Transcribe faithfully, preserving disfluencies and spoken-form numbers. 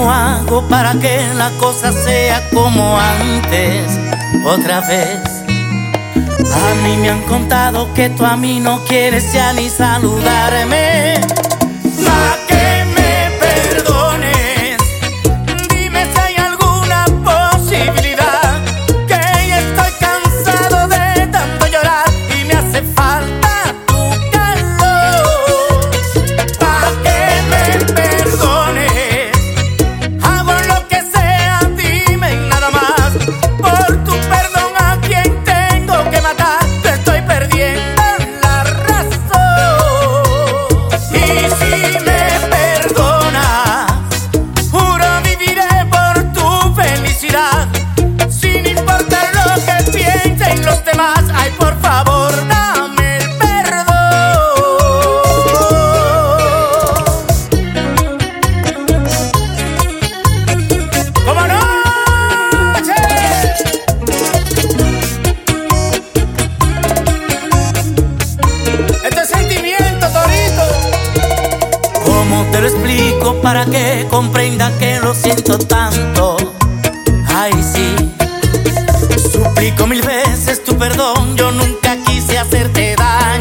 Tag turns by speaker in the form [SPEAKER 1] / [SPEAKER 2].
[SPEAKER 1] ¿Cómo hago para que la cosa sea como antes, otra vez? A mí me han contado que tú a mí no quieres ya ni saludarme. Pa' que me perdones, dime si hay alguna posibilidad, que ya estoy cansado de tanto llorar y me hace falta tu calor. Pa' que me perdones, hago lo que sea, dime nada más. Por tu perdón a quien tengo que matar, te estoy perdiendo la razón. Y si me perdonas, juro viviré por tu felicidad, sin importar lo que piensen los demás. Ay, por favor, dame el perdón. ¡Cómo no! ¡Che! Este es sentimiento, Torito. ¿Cómo te lo explico para que comprenda que lo siento tanto? Ay, sí. Suplico mil veces tu perdón, yo nunca quise hacerte daño.